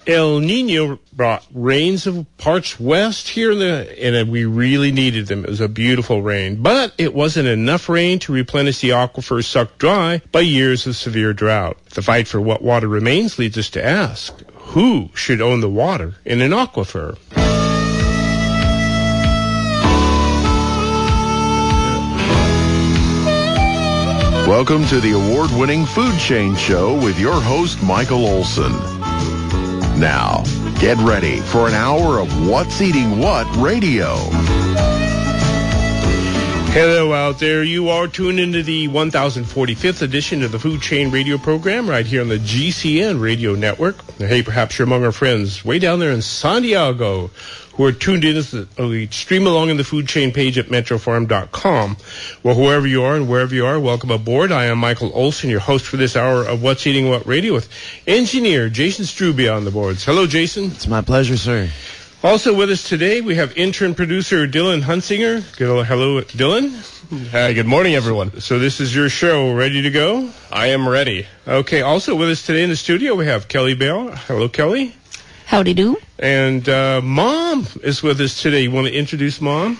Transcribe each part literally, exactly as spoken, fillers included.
El Nino brought rains of parts west here in the, and we really needed them. It was a beautiful rain, but it wasn't enough rain to replenish the aquifers sucked dry by years of severe drought. The fight for what water remains leads us to ask, who should own the water in an aquifer? Welcome to the award-winning Food Chain Show with your host, Michael Olson. Now, get ready for an hour of What's Eating What radio. Hello out there. You are tuned into the one thousand forty-fifth edition of the Food Chain Radio program right here on the G C N Radio Network. Hey, perhaps you're among our friends way down there in San Diego who are tuned in as the, uh, stream along in the food chain page at metro farm dot com. Well, whoever you are and wherever you are, welcome aboard. I am Michael Olson, your host for this hour of What's Eating What Radio with engineer Jason Strubia on the boards. Hello, Jason. It's my pleasure, sir. Also with us today, we have intern producer Dylan Hunsinger. Hello, Dylan. Hi, good morning, everyone. So this is your show. Ready to go? I am ready. Okay, also with us today in the studio, we have Kelly Bell. Hello, Kelly. Howdy do. And uh, Mom is with us today. You want to introduce Mom?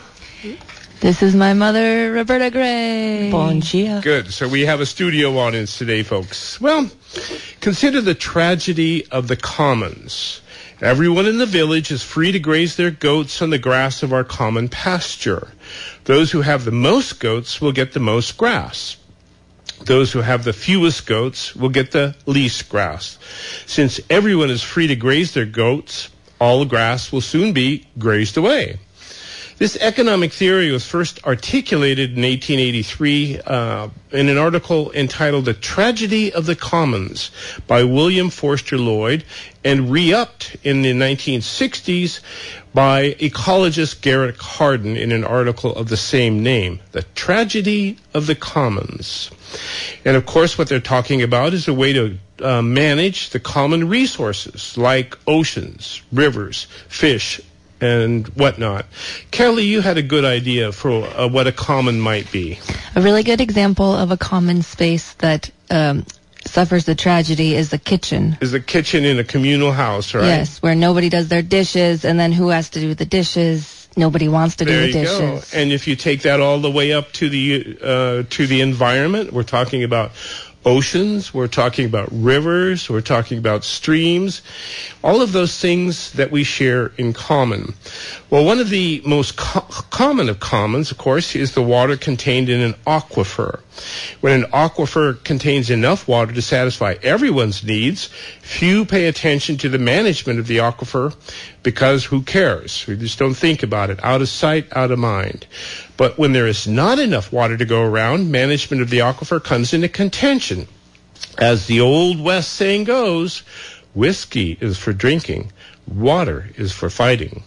This is my mother, Roberta Gray. Bon dia. Good. So we have a studio audience today, folks. Well, consider the tragedy of the commons. Everyone in the village is free to graze their goats on the grass of our common pasture. Those who have the most goats will get the most grass. Those who have the fewest goats will get the least grass. Since everyone is free to graze their goats, all grass will soon be grazed away. This economic theory was first articulated in eighteen eighty-three uh, in an article entitled The Tragedy of the Commons by William Forster Lloyd and re-upped in the nineteen sixties by ecologist Garrett Hardin in an article of the same name, The Tragedy of the Commons. And of course what they're talking about is a way to uh, manage the common resources like oceans, rivers, fish, and whatnot. Kelly, you had a good idea for uh, what a common might be. A really good example of a common space that um, suffers the tragedy is the kitchen. Is the kitchen in a communal house, right? Yes, where nobody does their dishes, and then who has to do the dishes? Nobody wants to do there the dishes. There you go. And if you take that all the way up to the uh, to the environment, we're talking about oceans, we're talking about rivers, we're talking about streams, all of those things that we share in common. Well, one of the most co- common of commons, of course, is the water contained in an aquifer. When an aquifer contains enough water to satisfy everyone's needs, few pay attention to the management of the aquifer because who cares? We just don't think about it. Out of sight, out of mind. But when there is not enough water to go around, management of the aquifer comes into contention. As the old West saying goes, whiskey is for drinking, water is for fighting.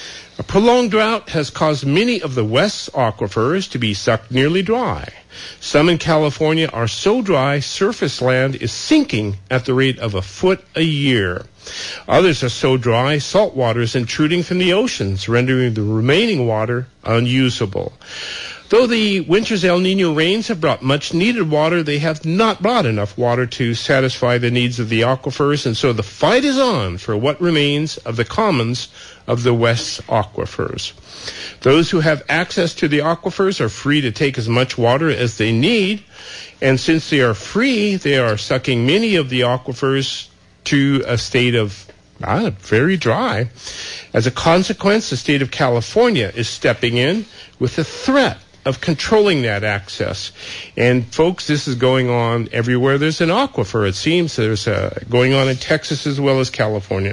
A prolonged drought has caused many of the West's aquifers to be sucked nearly dry. Some in California are so dry, surface land is sinking at the rate of a foot a year. Others are so dry, salt water is intruding from the oceans, rendering the remaining water unusable. Though the winter's El Nino rains have brought much needed water, they have not brought enough water to satisfy the needs of the aquifers, and so the fight is on for what remains of the commons of the West's aquifers. Those who have access to the aquifers are free to take as much water as they need, and since they are free, they are sucking many of the aquifers to a state of ah, very dry. As a consequence, the state of California is stepping in with the threat of controlling that access. And folks, this is going on everywhere there's an aquifer. It seems there's uh, going on in Texas as well as California.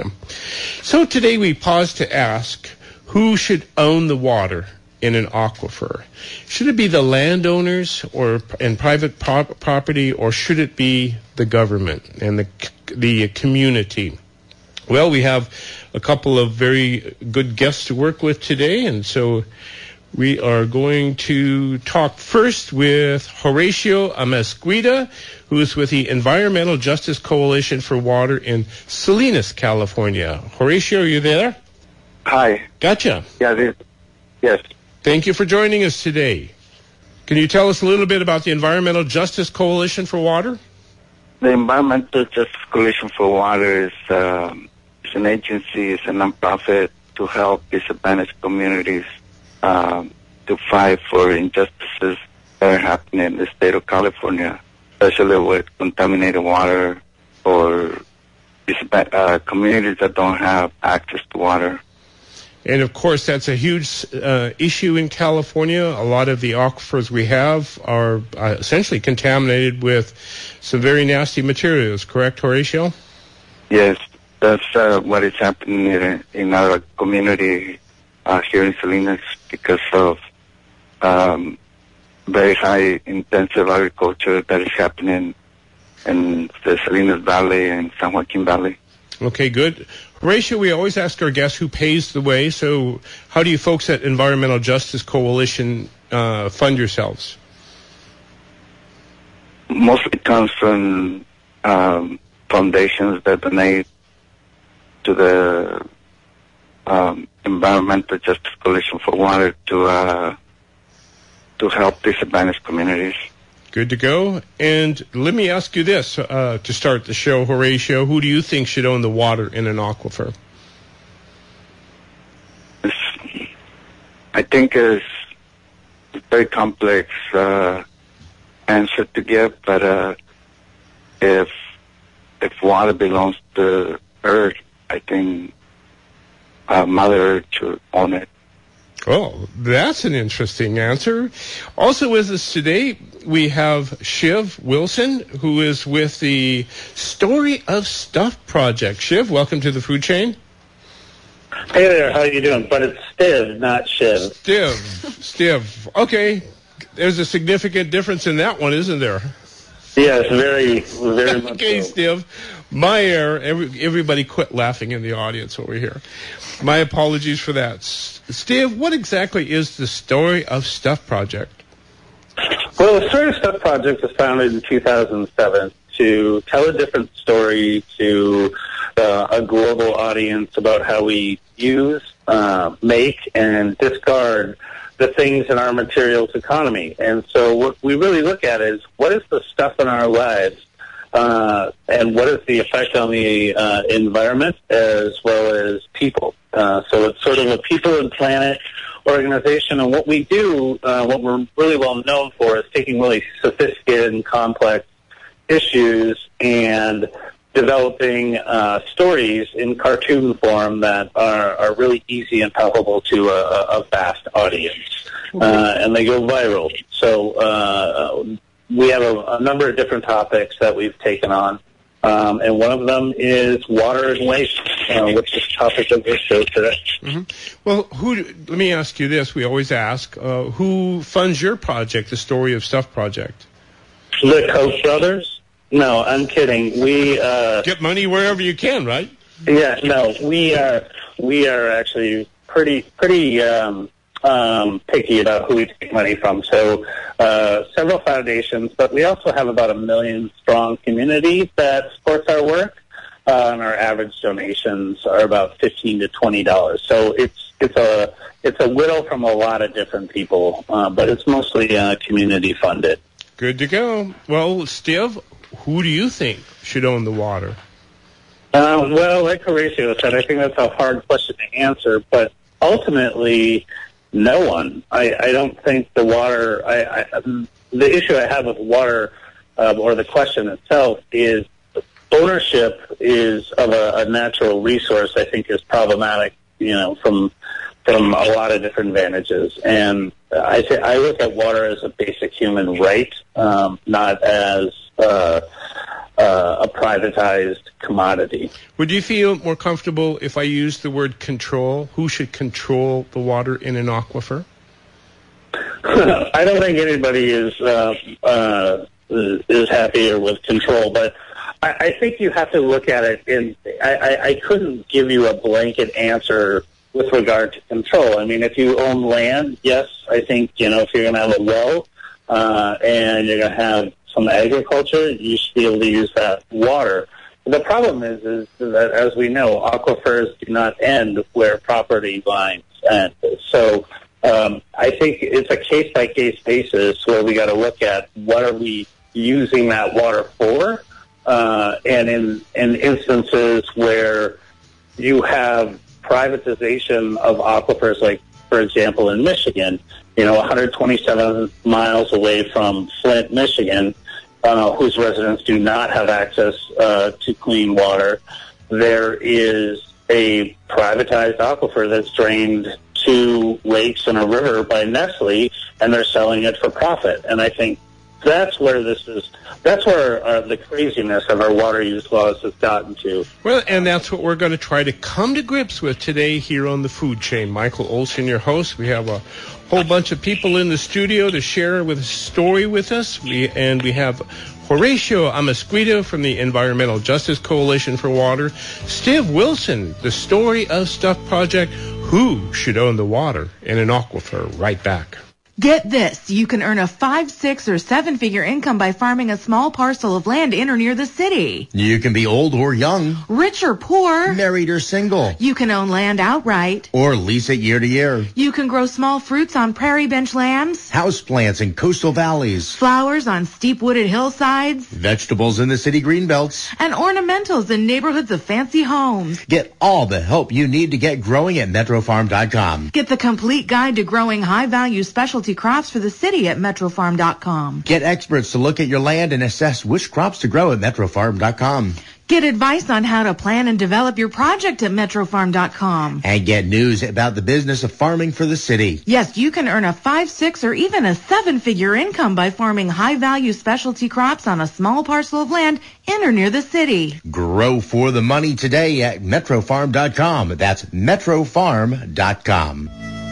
So today we pause to ask, who should own the water in an aquifer? Should it be the landowners or and private pro- property, or should it be the government and the the community? Well, we have a couple of very good guests to work with today, and so we are going to talk first with Horacio Amezquita, who is with the Environmental Justice Coalition for Water in Salinas, California. Horacio, are you there? Hi. Gotcha. Yeah, this, yes. Thank you for joining us today. Can you tell us a little bit about the Environmental Justice Coalition for Water? The Environmental Justice Coalition for Water is, uh, is an agency, it's a nonprofit to help disadvantaged communities um, to fight for injustices that are happening in the state of California, especially with contaminated water or uh, communities that don't have access to water. And, of course, that's a huge uh, issue in California. A lot of the aquifers we have are uh, essentially contaminated with some very nasty materials, correct, Horatio? Yes, that's uh, what is happening in, in our community uh, here in Salinas because of um, very high intensive agriculture that is happening in the Salinas Valley and San Joaquin Valley. Okay, good. Horatio, we always ask our guests who pays the way, so how do you folks at Environmental Justice Coalition uh, fund yourselves? Mostly comes from um, foundations that donate to the um, Environmental Justice Coalition for Water to uh, to help disadvantaged communities. Good to go. And let me ask you this uh, to start the show, Horatio. Who do you think should own the water in an aquifer? It's, I think it's a very complex uh, answer to give, but uh, if if water belongs to Earth, I think uh, Mother Earth should own it. Oh, that's an interesting answer. Also with us today, we have Shiv Wilson, who is with the Story of Stuff Project. Shiv, welcome to the food chain. Hey there, how you doing? But it's Stiv, not Shiv. Stiv, Stiv. Okay, there's a significant difference in that one, isn't there? Yes, very, very much okay, so. Stiv. My error. Every, everybody quit laughing in the audience over here. My apologies for that. Stiv, what exactly is the Story of Stuff Project? Well, the Story of Stuff Project was founded in two thousand seven to tell a different story to uh, a global audience about how we use, uh, make, and discard the things in our materials economy. And so what we really look at is what is the stuff in our lives uh, and what is the effect on the uh, environment as well as people. Uh, so it's sort of a people and planet organization, and what we do, uh, what we're really well known for, is taking really sophisticated and complex issues and developing uh, stories in cartoon form that are, are really easy and palpable to a, a vast audience, uh, and they go viral. So uh, we have a, a number of different topics that we've taken on. Um, and one of them is water and waste, uh, which is the topic of this show today. Mm-hmm. Well, who? Let me ask you this. We always ask, uh, who funds your project, the Story of Stuff Project? The Koch brothers? No, I'm kidding. We uh, get money wherever you can, right? Yeah, no, we are we are actually pretty pretty um, um, picky about who we take money from. So uh, several foundations, but we also have about a million strong community that supports our work, uh, and our average donations are about fifteen to twenty dollars. So it's it's a it's a whittle from a lot of different people, uh, but it's mostly uh, community funded. Good to go. Well, Stiv, who do you think should own the water? Uh, well, like Horatio said, I think that's a hard question to answer, but ultimately, no one. I, I don't think the water, I, I, the issue I have with water, uh, or the question itself, is ownership is of a, a natural resource, I think, is problematic, you know, from from a lot of different advantages. And I, th- I look at water as a basic human right, um, not as uh, uh, a privatized commodity. Would you feel more comfortable if I used the word control? Who should control the water in an aquifer? I don't think anybody is uh, uh, is happier with control, but I, I think you have to look at it in. I, I, I couldn't give you a blanket answer with regard to control. I mean, if you own land, yes, I think, you know, if you're going to have a well uh, and you're going to have some agriculture, you should be able to use that water. The problem is, is that, as we know, aquifers do not end where property lines end. So um, I think it's a case-by-case basis where we got to look at what are we using that water for, uh, and in, in instances where you have privatization of aquifers, like, for example, in Michigan, you know, one hundred twenty-seven miles away from Flint, Michigan, uh, whose residents do not have access uh, to clean water. There is a privatized aquifer that's drained to lakes and a river by Nestle, and they're selling it for profit. And I think that's where this is, that's where uh, the craziness of our water use laws has gotten to. Well, and that's what we're going to try to come to grips with today here on The Food Chain. Michael Olson, your host. We have a whole bunch of people in the studio to share with a story with us. We, and we have Horatio Amasquita from the Environmental Justice Coalition for Water, Steve Wilson, the Story of Stuff Project, Who Should Own the Water in an Aquifer? Right back. Get this, you can earn a five, six, or seven-figure income by farming a small parcel of land in or near the city. You can be old or young. Rich or poor. Married or single. You can own land outright. Or lease it year to year. You can grow small fruits on prairie bench lands. Houseplants in coastal valleys. Flowers on steep wooded hillsides. Vegetables in the city greenbelts. And ornamentals in neighborhoods of fancy homes. Get all the help you need to get growing at Metro Farm dot com. Get the complete guide to growing high-value specialty crops for the city at Metro Farm dot com. Get experts to look at your land and assess which crops to grow at Metro Farm dot com. Get advice on how to plan and develop your project at Metro Farm dot com. And get news about the business of farming for the city. Yes, you can earn a five, six, or even a seven-figure income by farming high-value specialty crops on a small parcel of land in or near the city. Grow for the money today at Metro Farm dot com. That's Metro Farm dot com.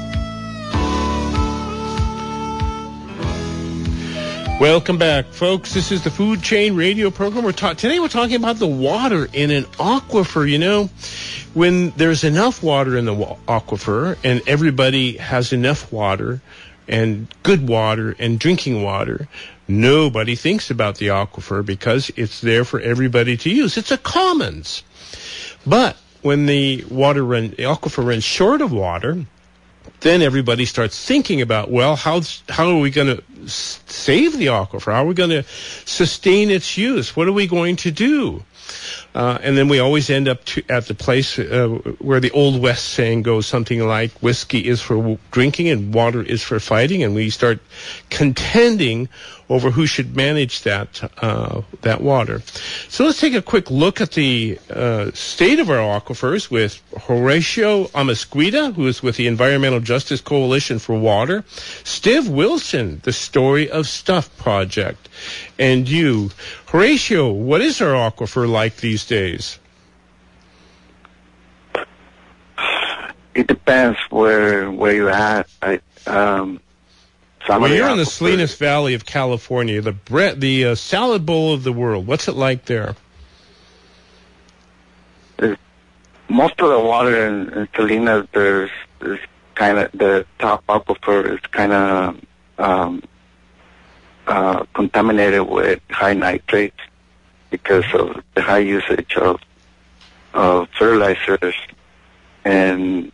Welcome back, folks. This is the Food Chain Radio program. We're ta- today we're talking about the water in an aquifer. You know, when there's enough water in the wa- aquifer and everybody has enough water and good water and drinking water, nobody thinks about the aquifer because it's there for everybody to use. It's a commons. But when the water run, the aquifer runs short of water, then everybody starts thinking about, well, how how are we going to s- save the aquifer? How are we going to sustain its use? What are we going to do? Uh, and then we always end up to, at the place uh, where the Old West saying goes, something like whiskey is for w- drinking and water is for fighting, and we start contending over who should manage that uh, that water. So let's take a quick look at the uh, state of our aquifers with Horatio Amasquita, who is with the Environmental Justice Coalition for Water, Steve Wilson, the Story of Stuff Project, and you. Horatio, what is our aquifer like these days? It depends where where you're at. I, um, well, you're in the aquifers, Salinas Valley of California, the bre- the uh, salad bowl of the world. What's it like there? Most of the water in, in Salinas, there's is kind of the top aquifer is kind of um, uh, contaminated with high nitrates because of the high usage of of fertilizers, and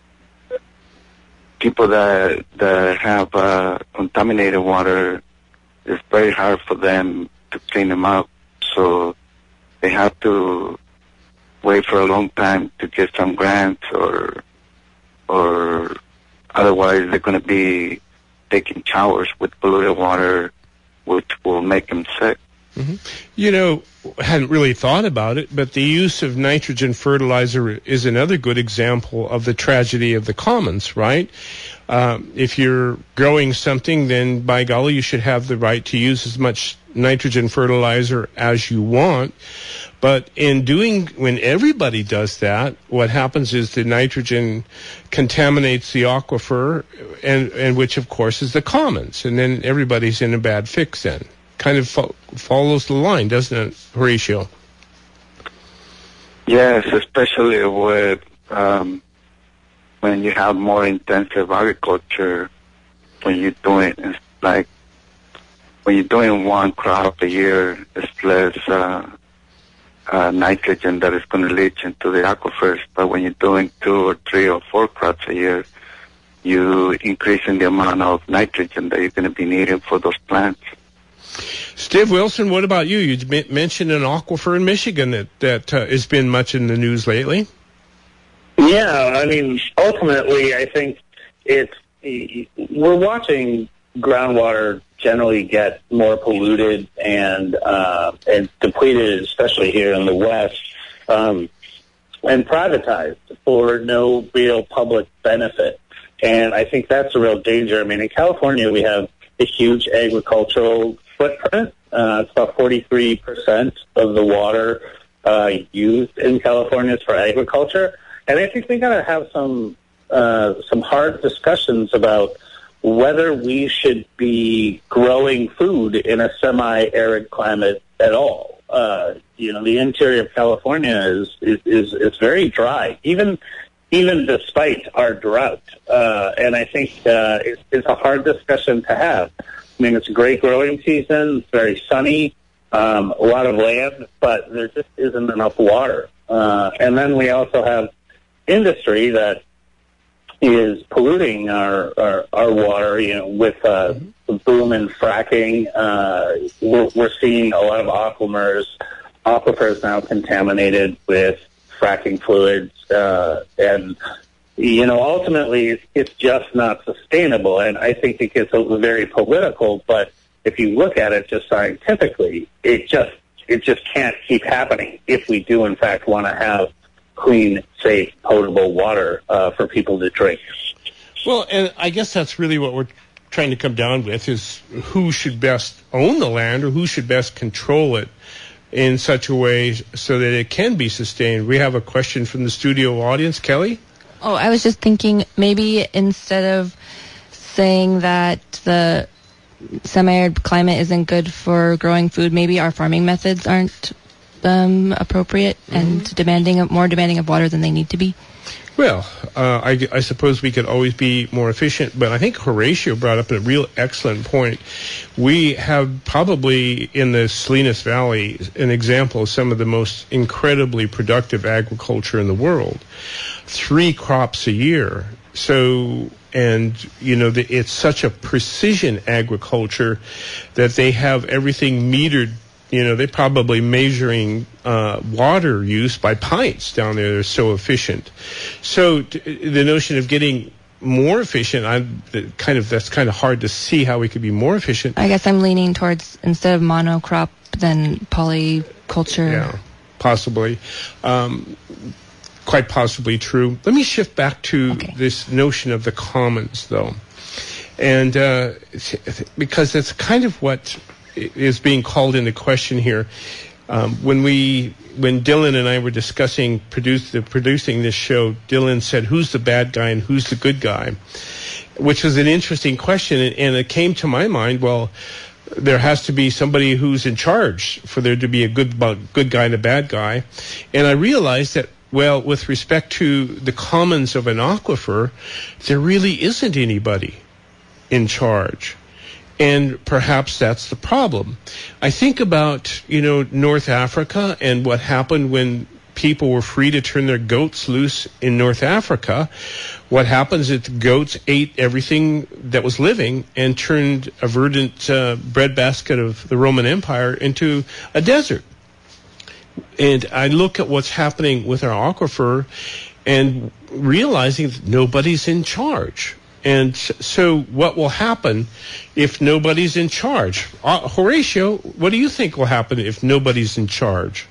people that that have uh, contaminated water, it's very hard for them to clean them up. So they have to wait for a long time to get some grants, or or otherwise they're going to be taking showers with polluted water, which will make them sick. Mm-hmm. You know, hadn't really thought about it, but the use of nitrogen fertilizer is another good example of the tragedy of the commons, right? Um, if you're growing something, then by golly, you should have the right to use as much nitrogen fertilizer as you want. But in doing, when everybody does that, what happens is the nitrogen contaminates the aquifer, and, and which of course is the commons, and then everybody's in a bad fix then. Kind of fo- follows the line, doesn't it, Horatio? Yes, especially with um, when you have more intensive agriculture. When you're doing it's like when you're doing one crop a year, it's less uh, uh, nitrogen that is going to leach into the aquifers. But when you're doing two or three or four crops a year, you increasing the amount of nitrogen that you're going to be needing for those plants. Steve Wilson, what about you? You mentioned an aquifer in Michigan that, that uh, has been much in the news lately. Yeah, I mean, ultimately, I think it's we're watching groundwater generally get more polluted and uh, and depleted, especially here in the West, um, and privatized for no real public benefit. And I think that's a real danger. I mean, in California, we have a huge agricultural footprint. Uh, it's about forty-three percent of the water uh, used in California is for agriculture. And I think we got to have some uh, some hard discussions about whether we should be growing food in a semi-arid climate at all. Uh, you know, the interior of California is is, is, is very dry, even even despite our drought. Uh, and I think uh, it's, it's a hard discussion to have. I mean, it's a great growing season. It's very sunny, um, a lot of land, but there just isn't enough water. Uh, and then we also have industry that is polluting our, our, our water, you know, with uh, mm-hmm. the boom in fracking. Uh, we're, we're seeing a lot of aquifers, aquifers now contaminated with fracking fluids. Uh, and, you know, ultimately it's, it's just not sustainable. And I think it gets very political, but if you look at it just scientifically, it just, it just can't keep happening if we do, in fact, want to have clean, safe, potable water uh, for people to drink. Well, and I guess that's really what we're trying to come down with is who should best own the land or who should best control it in such a way so that it can be sustained. We have a question from the studio audience. Kelly? Oh, I was just thinking maybe instead of saying that the semi-arid climate isn't good for growing food, maybe our farming methods aren't Um, appropriate mm-hmm. and demanding of, more demanding of water than they need to be? Well, uh, I, I suppose we could always be more efficient, but I think Horatio brought up a real excellent point. We have probably in the Salinas Valley an example of some of the most incredibly productive agriculture in the world. Three crops a year. So, and, you know, the, it's such a precision agriculture that they have everything metered. You know, they're probably measuring uh, water use by pints down there. They're so efficient. So t- the notion of getting more efficient, I kind of that's kind of hard to see how we could be more efficient. I guess I'm leaning towards instead of monocrop, then polyculture. Yeah, possibly. Um, quite possibly true. Let me shift back to okay. this notion of the commons, though. And uh, because that's kind of what is being called into question here. Um, when we, when Dylan and I were discussing produce, the, producing this show, Dylan said, "Who's the bad guy and who's the good guy?" Which was an interesting question, and, and it came to my mind. Well, there has to be somebody who's in charge for there to be a good good guy and a bad guy, and I realized that. Well, with respect to the commons of an aquifer, there really isn't anybody in charge. And perhaps that's the problem. I think about, you know, North Africa and what happened when people were free to turn their goats loose in North Africa. What happens is the goats ate everything that was living and turned a verdant uh, breadbasket of the Roman Empire into a desert. And I look at what's happening with our aquifer and realizing that nobody's in charge. And so what will happen if nobody's in charge? Uh, Horatio, what do you think will happen if nobody's in charge?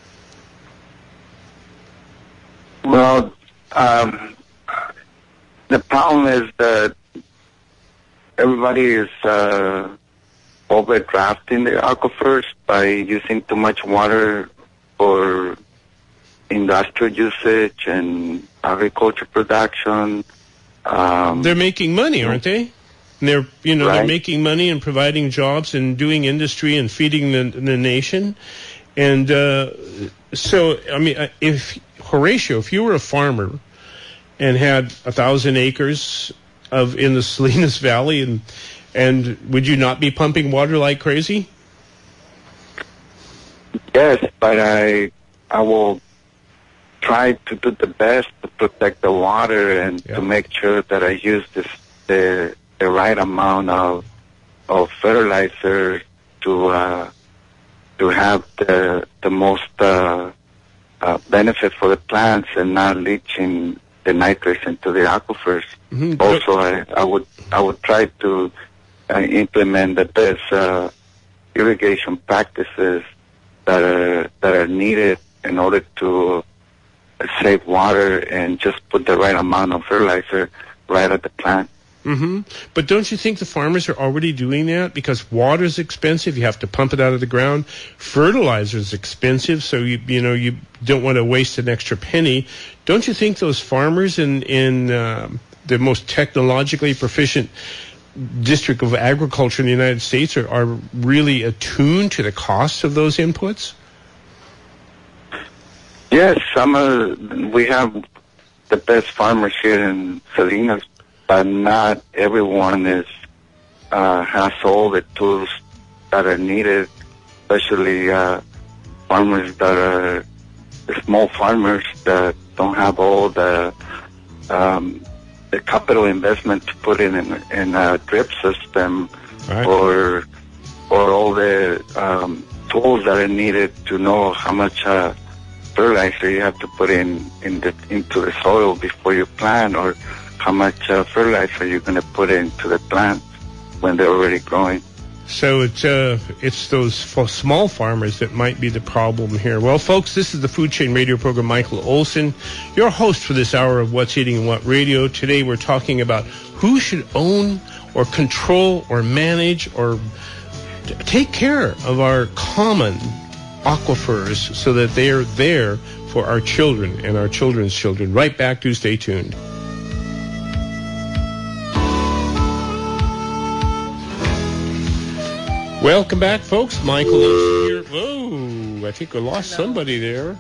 Well, um, the problem is that everybody is uh, overdrafting the aquifers by using too much water for industrial usage and agriculture production. Um, they're making money, aren't they? And they're, you know, right. they're making money and providing jobs and doing industry and feeding the, the nation. And uh, so, I mean, if Horatio, if you were a farmer and had a thousand acres of in the Salinas Valley, and and would you not be pumping water like crazy? Yes, but I I will try to do the best to protect the water and yeah. to make sure that I use this, the the right amount of of fertilizer to uh, to have the the most uh, uh, benefit for the plants and not leaching the nitrates into the aquifers. Mm-hmm. Also, I, I would I would try to uh, implement the best uh, irrigation practices that are that are needed in order to save water and just put the right amount of fertilizer right at the plant. Mm-hmm. But don't you think the farmers are already doing that? Because water is expensive. You have to pump it out of the ground. Fertilizer is expensive, so you you know you don't want to waste an extra penny. Don't you think those farmers in in uh, the most technologically proficient district of agriculture in the United States are, are really attuned to the costs of those inputs? Yes, some of we have the best farmers here in Salinas, but not everyone is uh, has all the tools that are needed, especially uh, farmers that are the small farmers that don't have all the um, the capital investment to put in in, in a drip system, right, or or all the um, tools that are needed to know how much uh, fertilizer you have to put in, in the, into the soil before you plant, or how much uh, fertilizer you're going to put into the plants when they're already growing. So it's uh, it's those f- small farmers that might be the problem here. Well, folks, this is the Food Chain Radio program. Michael Olson, your host for this hour of What's Eating and What Radio. Today we're talking about who should own or control or manage or t- take care of our common aquifers so that they are there for our children and our children's children. Right back to stay tuned. Welcome back, folks. Michael Olson here. Whoa, I think we lost Hello. somebody there.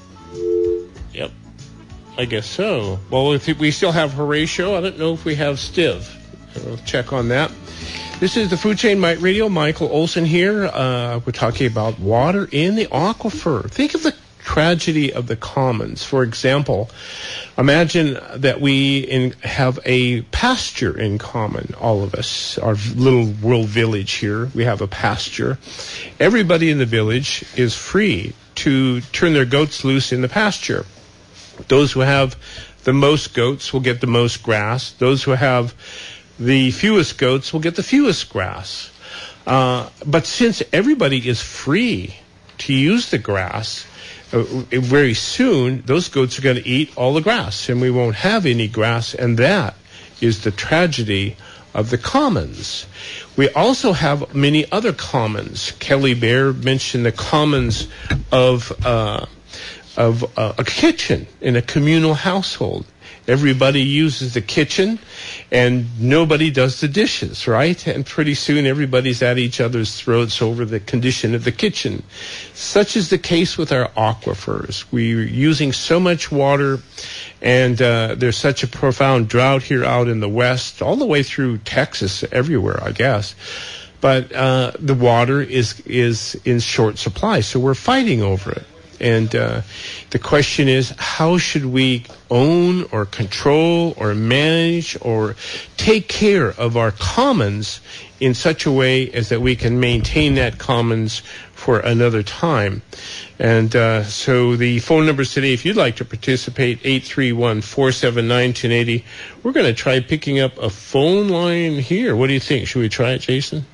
Yep, I guess so. Well, if we still have Horatio. I don't know if we have Stiv. We'll check on that. This is the Food Chain Radio. Michael Olson here. Uh, we're talking about water in the aquifer. Think of the tragedy of the commons. For example, imagine that we in, have a pasture in common, all of us, our little rural village here. We have a pasture. Everybody in the village is free to turn their goats loose in the pasture. Those who have the most goats will get the most grass. Those who have the fewest goats will get the fewest grass. Uh, but since everybody is free to use the grass, uh, very soon those goats are going to eat all the grass, and we won't have any grass, and that is the tragedy of the commons. We also have many other commons. Kelly Baer mentioned the commons of uh, of uh, a kitchen in a communal household. Everybody uses the kitchen, and nobody does the dishes, right? And pretty soon everybody's at each other's throats over the condition of the kitchen. Such is the case with our aquifers. We're using so much water, and uh, there's such a profound drought here out in the West, all the way through Texas, everywhere, I guess. But uh, the water is is in short supply, so we're fighting over it. And uh, the question is, how should we own or control or manage or take care of our commons in such a way as that we can maintain that commons for another time? And uh, so the phone numbers today, if you'd like to participate, eight three one, four seven nine, one zero eight zero. We're going to try picking up a phone line here. What do you think? Should we try it, Jason?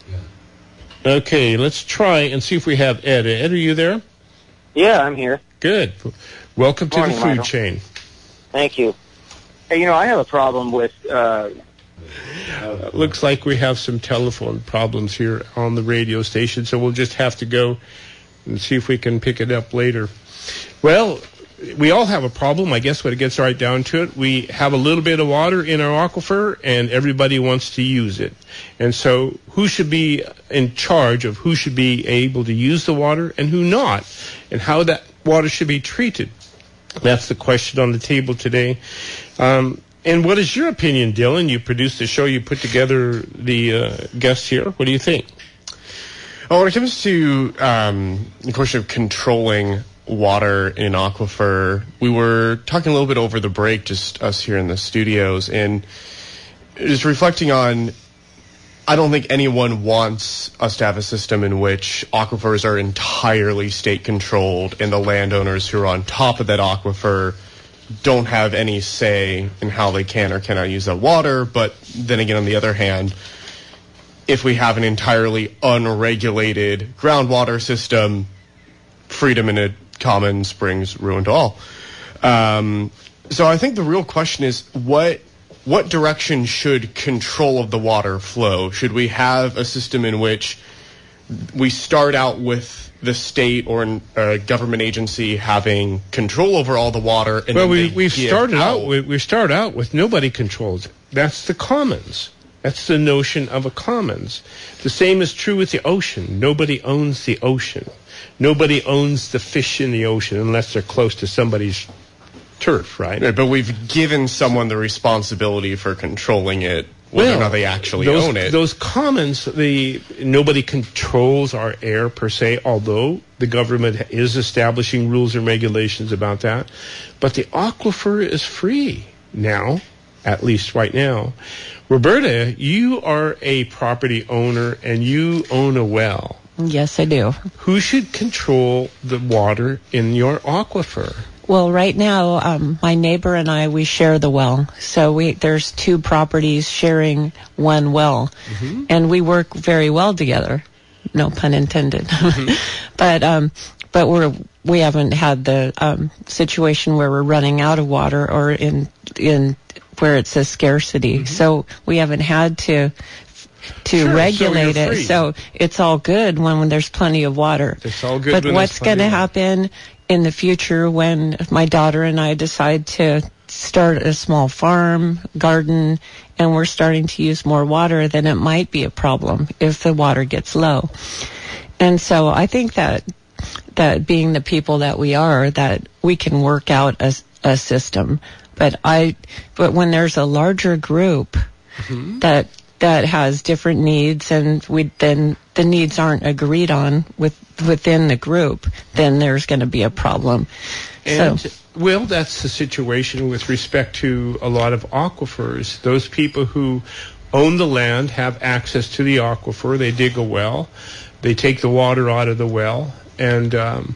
Yeah. Okay, let's try and see if we have Ed. Ed, are you there? Yeah, I'm here. Good. Welcome to Morning, the food Michael. chain. Thank you. Hey, you know, I have a problem with... Uh, uh, looks like we have some telephone problems here on the radio station, so we'll just have to go and see if we can pick it up later. Well, we all have a problem, I guess, when it gets right down to it. We have a little bit of water in our aquifer, and everybody wants to use it. And so who should be in charge of who should be able to use the water and who not, and how that water should be treated? That's the question on the table today. Um, and what is your opinion, Dylan? You produced the show. You put together the uh, guests here. What do you think? Well, when it comes to um, the question of controlling water in an aquifer, we were talking a little bit over the break, just us here in the studios, and just reflecting on, I don't think anyone wants us to have a system in which aquifers are entirely state controlled and the landowners who are on top of that aquifer don't have any say in how they can or cannot use that water. But then again, on the other hand, if we have an entirely unregulated groundwater system, freedom in a common springs ruined all. Um, so I think the real question is what what direction should control of the water flow? Should we have a system in which we start out with the state or a government agency having control over all the water? And well, then we, they we've give started out, out we, we start out with nobody controls it. That's the commons. That's the notion of a commons. The same is true with the ocean. Nobody owns the ocean. Nobody owns the fish in the ocean unless they're close to somebody's turf, right? Right, but we've given someone the responsibility for controlling it, whether well, or not they actually those, own it. Those commons, the nobody controls our air per se, although the government is establishing rules and regulations about that. But the aquifer is free now, at least right now. Roberta, you are a property owner and you own a well. Yes, I do. Who should control the water in your aquifer? Well, right now, um, my neighbor and I, we share the well. So we there's two properties sharing one well. Mm-hmm. And we work very well together. No pun intended. Mm-hmm. but um, but we're we haven't had the um, situation where we're running out of water or in in where it's a scarcity. Mm-hmm. So we haven't had to to sure, regulate so it. So it's all good when, when there's plenty of water. It's all good. But when what's going to happen in the future when my daughter and I decide to start a small farm, garden, and we're starting to use more water, then it might be a problem if the water gets low. And so I think that that being the people that we are, that we can work out a, a system. But I, but when there's a larger group mm-hmm. that that has different needs, and we then the needs aren't agreed on with within the group, then there's going to be a problem. And so, well, that's the situation with respect to a lot of aquifers. Those people who own the land have access to the aquifer. They dig a well, they take the water out of the well, and um,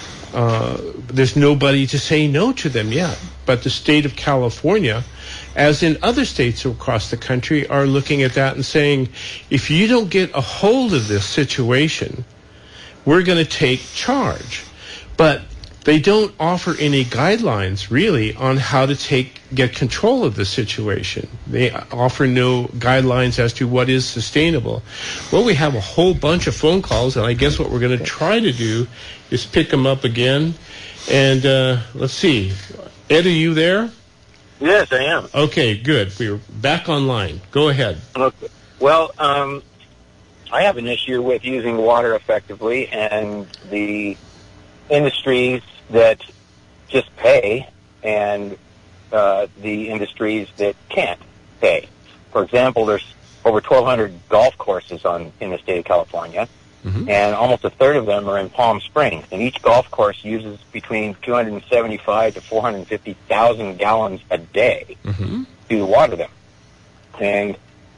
uh, there's nobody to say no to them yet. But the state of California, as in other states across the country, are looking at that and saying, if you don't get a hold of this situation, we're going to take charge. But they don't offer any guidelines, really, on how to take get control of the situation. They offer no guidelines as to what is sustainable. Well, we have a whole bunch of phone calls, and I guess what we're going to try to do is pick them up again. And uh, let's see. Ed, are you there? Yes, I am. Okay, good. We're back online. Go ahead. Okay. Well, um, I have an issue with using water effectively, and the industries that just pay and uh, the industries that can't pay. For example, there's over twelve hundred golf courses on in the state of California, mm-hmm. and almost a third of them are in Palm Springs. And each golf course uses between two hundred seventy-five to four hundred fifty thousand gallons a day mm-hmm. to water them. And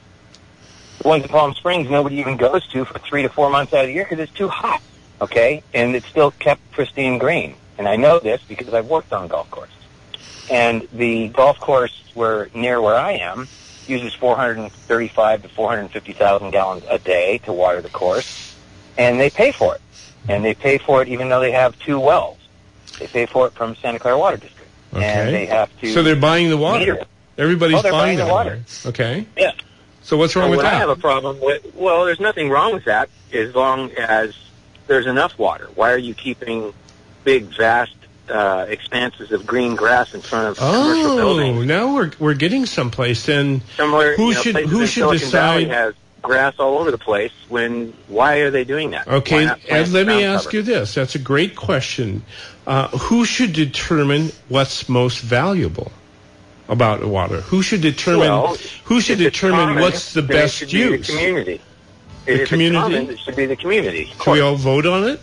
the ones in Palm Springs nobody even goes to for three to four months out of the year because it's too hot, okay? And it's still kept pristine green. And I know this because I've worked on golf courses. And the golf course where near where I am uses four hundred thirty-five to four hundred fifty thousand gallons a day to water the course. And they pay for it. And they pay for it even though they have two wells. They pay for it from Santa Clara Water District. Okay. And they have to... So they're buying the water. Everybody's oh, they're buying, buying the water. water. Okay. Yeah. So what's wrong and with what that? I have a problem with... Well, there's nothing wrong with that as long as there's enough water. Why are you keeping big, vast uh, expanses of green grass in front of oh, commercial buildings? Oh, now we're we're getting someplace. Then Somewhere, who you know, should who in should Silicon decide? Valley has grass all over the place. When why are they doing that? Okay, Ed, let me ask cover? you this. That's a great question. Uh, who should determine what's most valuable about water? Who should determine? Well, who should determine common, what's the then best it should use? Be the community. The if community. It's common, it should be the community. Can we all vote on it?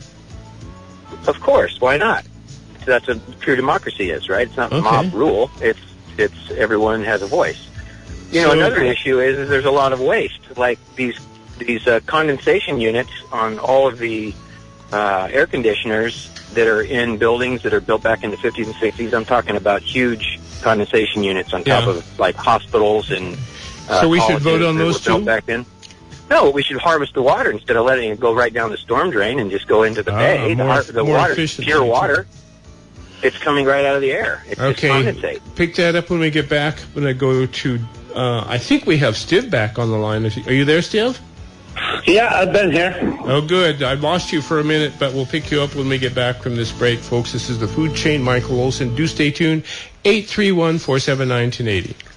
Of course. Why not? That's what pure democracy is, right? It's not okay. mob rule. It's it's everyone has a voice. You know, so, another issue is, is there's a lot of waste, like these these uh, condensation units on all of the uh, air conditioners that are in buildings that are built back in the fifties and sixties. I'm talking about huge condensation units on top Yeah. of like hospitals and uh, So we should colleges vote on that those were built two? back then. No, we should harvest the water instead of letting it go right down the storm drain and just go into the Ah, bay. The, more- har- the more water, efficiency, pure too. water, it's coming right out of the air. It's Okay, just condensate. pick that up when we get back. When I go to, uh, I think we have Stiv back on the line. Are you there, Stiv? Yeah, I've been here. Oh, good. I lost you for a minute, but we'll pick you up when we get back from this break, folks. This is the Food Chain. Michael Olson. Do stay tuned. eight three one, four seven nine, one oh eight oh.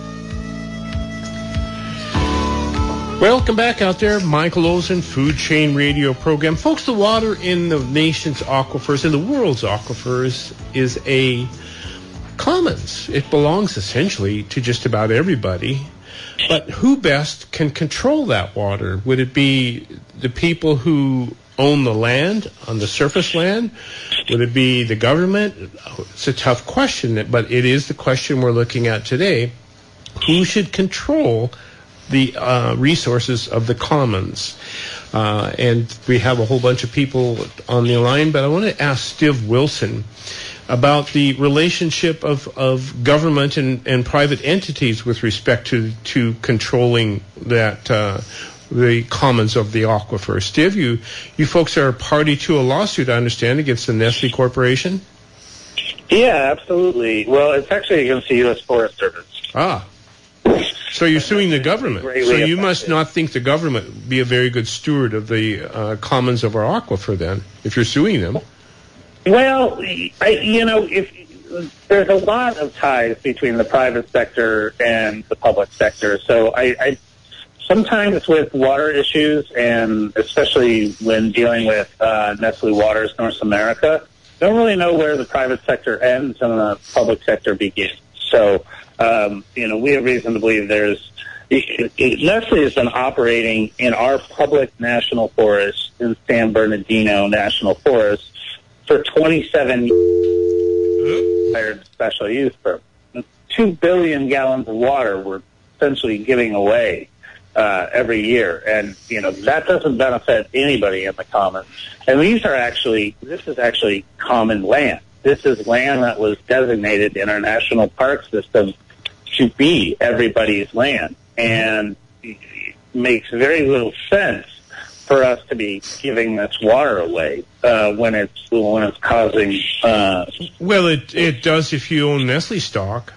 Welcome back out there. Michael Olson, Food Chain Radio program. Folks, the water in the nation's aquifers, in the world's aquifers, is a commons. It belongs essentially to just about everybody. But who best can control that water? Would it be the people who own the land, on the surface land? Would it be the government? It's a tough question, but it is the question we're looking at today. Who should control the uh, resources of the commons? Uh, and we have a whole bunch of people on the line, but I want to ask Stiv Wilson about the relationship of, of government and, and private entities with respect to, to controlling that uh, the commons of the aquifer. Stiv, you, you folks are a party to a lawsuit, I understand, against the Nestle Corporation? Yeah, absolutely. Well, it's actually against the U S Forest Service. Ah. So you're suing the government. Greatly So you affected. must not think the government would be a very good steward of the uh, commons of our aquifer then, if you're suing them. Well, I, you know, if there's a lot of ties between the private sector and the public sector. So I, I sometimes with water issues, and especially when dealing with uh, Nestle Waters North America, don't really know where the private sector ends and the public sector begins. So, um, you know, we have reason to believe there's it, it, Nestle has been operating in our public national forest in San Bernardino National Forest for twenty-seven years, hired special use permit. Two billion gallons of water we're essentially giving away uh, every year, and you know that doesn't benefit anybody in the commons. And these are actually, this is actually common land. This is land that was designated in our national park system to be everybody's land, and it makes very little sense for us to be giving this water away uh, when it's when it's causing. Uh, Well, it it does if you own Nestle stock.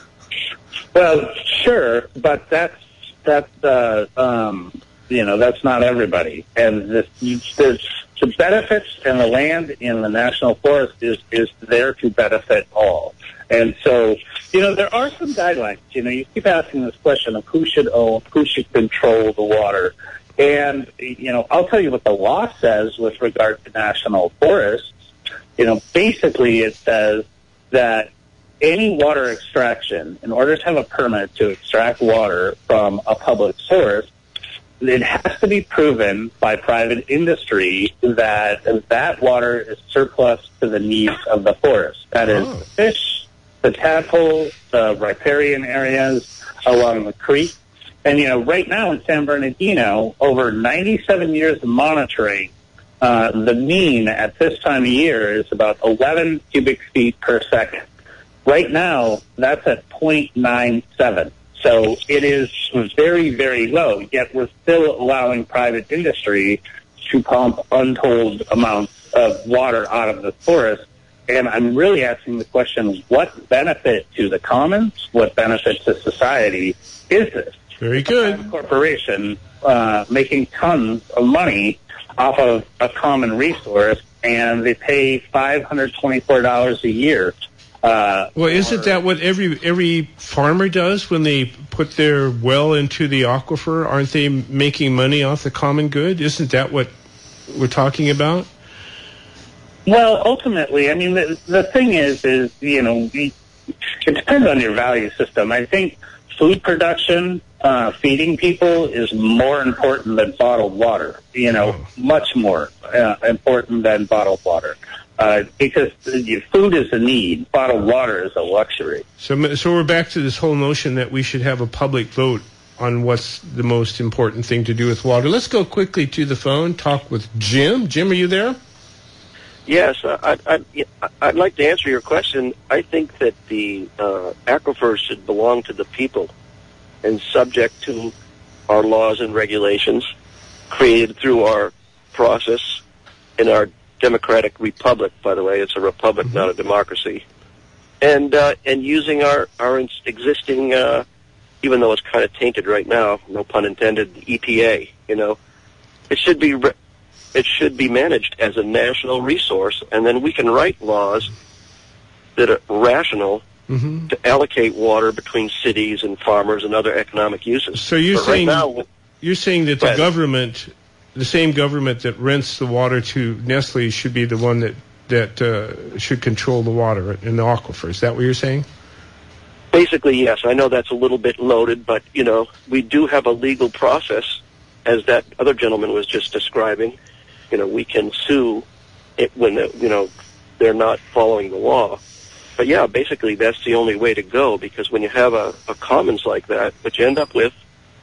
well, sure, but that's that's uh, um, you know that's not everybody, and this there's the benefits and the land in the national forest is is there to benefit all. And so, you know, there are some guidelines. You know, you keep asking this question of who should own, who should control the water. And, you know, I'll tell you what the law says with regard to national forests. You know, basically it says that any water extraction, in order to have a permit to extract water from a public source, it has to be proven by private industry that that water is surplus to the needs of the forest. That is, Oh. the fish, the tadpoles, the riparian areas along the creek. And, you know, right now in San Bernardino, over ninety-seven years of monitoring, uh, the mean at this time of year is about eleven cubic feet per second. Right now, that's at zero point nine seven. So it is very, very low, yet we're still allowing private industry to pump untold amounts of water out of the forest. And I'm really asking the question, what benefit to the commons, what benefit to society is this? Very good. A corporation uh, making tons of money off of a common resource, and they pay five hundred twenty-four dollars a year. Uh, Well, isn't that what every every farmer does when they put their well into the aquifer? Aren't they making money off the common good? Isn't that what we're talking about? Well, ultimately, I mean, the, the thing is, is, you know, it depends on your value system. I think food production, uh, feeding people is more important than bottled water, you know, Oh. much more uh, important than bottled water. Uh, because the, food is a need, bottled water is a luxury. So, so we're back to this whole notion that we should have a public vote on what's the most important thing to do with water. Let's go quickly to the phone, talk with Jim. Jim, are you there? Yes, I, I, I'd like to answer your question. I think that the uh, aquifers should belong to the people and subject to our laws and regulations created through our process in our democratic republic. By the way, it's a republic, mm-hmm. not a democracy. And uh, and using our our existing, uh, even though it's kind of tainted right now, no pun intended, the E P A. You know, it should be. Re- It should be managed as a national resource, and then we can write laws that are rational mm-hmm. to allocate water between cities and farmers and other economic uses. So you're but saying right now, you're saying that the government, the same government that rents the water to Nestle, should be the one that that uh, should control the water in the aquifer. Is that what you're saying? Basically, yes. I know that's a little bit loaded, but you know, we do have a legal process, as that other gentleman was just describing. You know, we can sue it when, the, you know, they're not following the law. But, yeah, basically that's the only way to go, because when you have a, a commons like that, what you end up with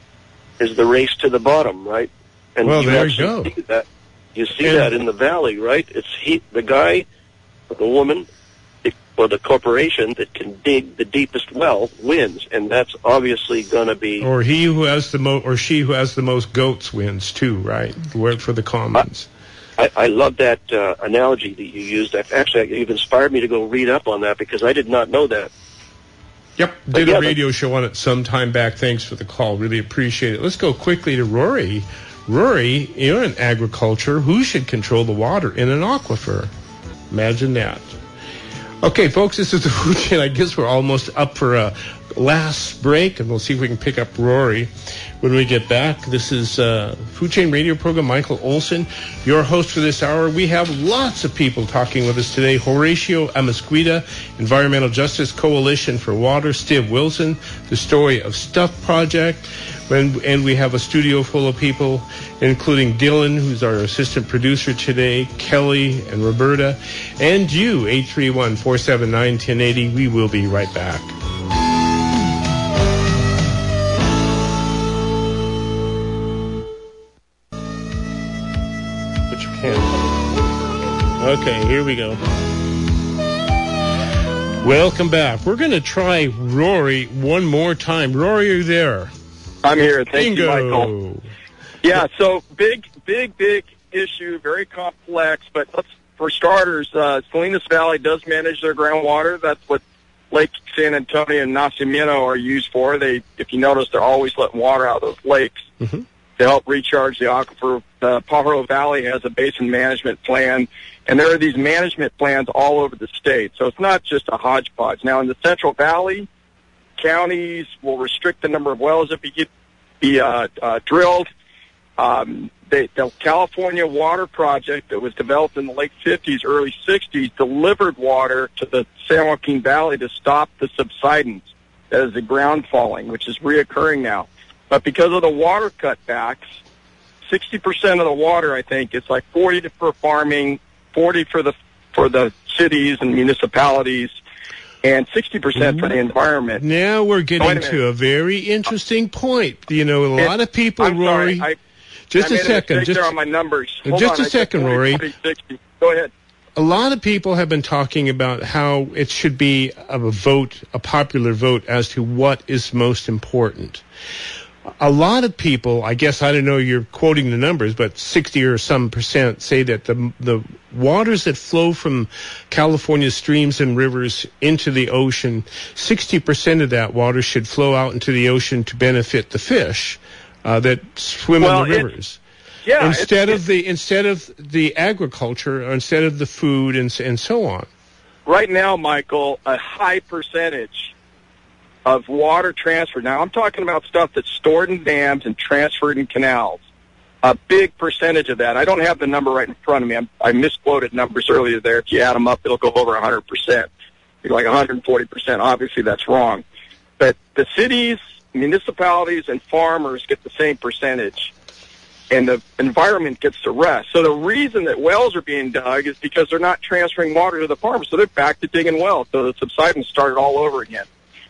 is the race to the bottom, right? And well, you there you go. See that. You see and that in the valley, right? It's he, the guy or the woman or the corporation that can dig the deepest well wins, and that's obviously going to be... Or he who has the mo- or she who has the most goats wins, too, right? Work for the commons. Uh, I, I love that uh, analogy that you used. Actually, you've inspired me to go read up on that because I did not know that. Yep, did yeah, a radio show on it some time back. Thanks for the call. Really appreciate it. Let's go quickly to Rory. Rory, you're in agriculture. Who should control the water in an aquifer? Imagine that. Okay, folks, this is the Food Chain. I guess we're almost up for a last break, and we'll see if we can pick up Rory when we get back. This is uh, Food Chain Radio Program. Michael Olson, your host for this hour. We have lots of people talking with us today. Horatio Amasquita, Environmental Justice Coalition for Water. Steve Wilson, the Story of Stuff Project. And, and we have a studio full of people, including Dylan, who's our assistant producer today, Kelly and Roberta, and you, eight three one, four seven nine, one zero eight zero. We will be right back. Put your can. Okay, here we go. Welcome back. We're going to try Rory one more time. Rory, are you there? I'm here. Thank Bingo. you, Michael. Yeah, so big, big, big issue, very complex. But let's, for starters, uh, Salinas Valley does manage their groundwater. That's what Lake San Antonio and Nacimiento are used for. They, if you notice, they're always letting water out of those lakes mm-hmm. to help recharge the aquifer. The Pajaro Valley has a basin management plan, and there are these management plans all over the state. So it's not just a hodgepodge. Now, in the Central Valley, counties will restrict the number of wells that be, be uh, uh, drilled. Um, they, the California Water Project that was developed in the late fifties, early sixties, delivered water to the San Joaquin Valley to stop the subsidence, that is the ground falling, which is reoccurring now. But because of the water cutbacks, sixty percent of the water, I think, it's like forty for farming, forty for the for the cities and municipalities, and sixty percent for the environment. Now we're getting to a very interesting point. You know, a lot of people, I'm Rory. Sorry, I, just I a second. Just there on my numbers. Hold just on, a second, forty, Rory. forty, sixty. Go ahead. A lot of people have been talking about how it should be a vote, a popular vote, as to what is most important. A lot of people, I guess, I don't know, you're quoting the numbers, but sixty or some percent say that the the waters that flow from California streams and rivers into the ocean, sixty percent of that water should flow out into the ocean to benefit the fish uh, that swim well, in the rivers. Yeah, instead it's, of the instead of the agriculture, or instead of the food, and and so on. Right now, Michael, a high percentage of water transfer. Now, I'm talking about stuff that's stored in dams and transferred in canals. A big percentage of that. I don't have the number right in front of me. I'm, I misquoted numbers earlier there. If you add them up, it'll go over one hundred percent. Like one hundred forty percent. Obviously, that's wrong. But the cities, municipalities, and farmers get the same percentage, and the environment gets the rest. So the reason that wells are being dug is because they're not transferring water to the farmers, so they're back to digging wells. So the subsidence started all over again.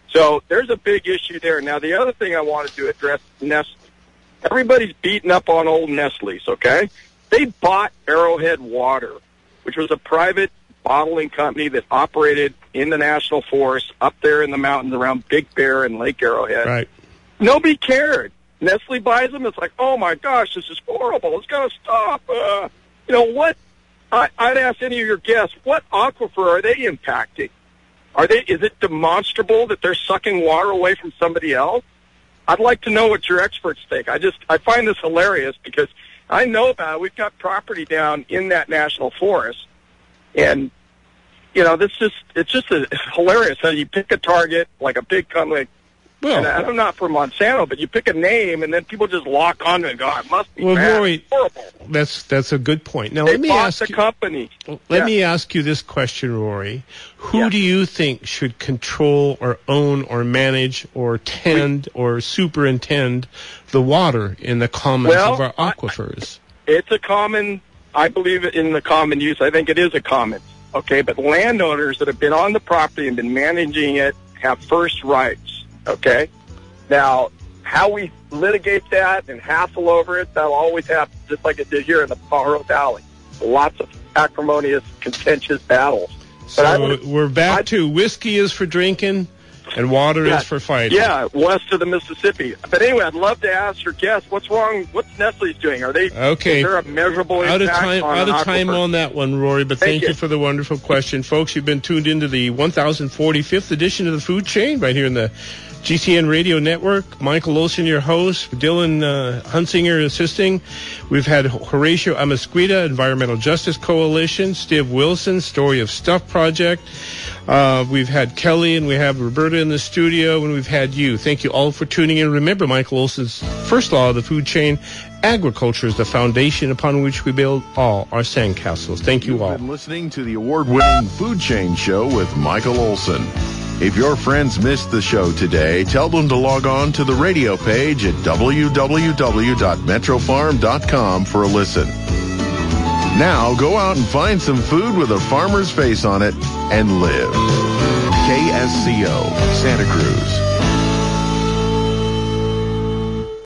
So there's a big issue there. Now, the other thing I wanted to address, Nestle. Everybody's beating up on old Nestle's, okay? They bought Arrowhead Water, which was a private bottling company that operated in the national forest up there in the mountains around Big Bear and Lake Arrowhead. Right. Nobody cared. Nestle buys them. It's like, oh, my gosh, this is horrible. It's got to stop. Uh, you know, what? I, I'd ask any of your guests, what aquifer are they impacting? Are they? Is it demonstrable that they're sucking water away from somebody else? I'd like to know what your experts think. I just, I find this hilarious because I know about it. We've got property down in that national forest. And, you know, this just, it's just a, it's hilarious how you pick a target, like a big company. Well, and I'm not for Monsanto, but you pick a name and then people just lock on to it and go, it must be well, bad. Rory, It's horrible. That's that's a good point. Now They let me bought ask the you, company. let Yeah. me ask you this question, Rory. Who Yeah. do you think should control or own or manage or tend or superintend the water in the commons Well, of our I- aquifers? It's a common, I believe in the common use. I think it is a common. Okay, but landowners that have been on the property and been managing it have first rights. Okay? Now, how we litigate that and hassle over it, that'll always happen, just like it did here in the Pajaro Valley. Lots of acrimonious, contentious battles. But I So would- we're back I- to whiskey is for drinking and water Yeah. is for fighting. Yeah, west of the Mississippi. But anyway, I'd love to ask your guests, what's wrong, what's Nestle's doing? Are they, Okay. is there a measurable Out of impact time, on out an of time aquifer? on that one, Rory. But thank, Thank you you. for the wonderful question, folks. You've been tuned into the one thousand forty-fifth edition of the Food Chain right here in the G T N Radio Network. Michael Olson, your host. Dylan uh, Hunsinger assisting. We've had Horatio Amasquita, Environmental Justice Coalition. Steve Wilson, Story of Stuff Project. Uh, we've had Kelly and we have Roberta in the studio, and we've had you. Thank you all for tuning in. Remember, Michael Olson's first law of the food chain: agriculture is the foundation upon which we build all our sandcastles. Thank you all. You've been listening to the award-winning Food Chain Show with Michael Olson. If your friends missed the show today, tell them to log on to the radio page at w w w dot metro farm dot com for a listen. Now go out and find some food with a farmer's face on it and live. K S C O, Santa Cruz.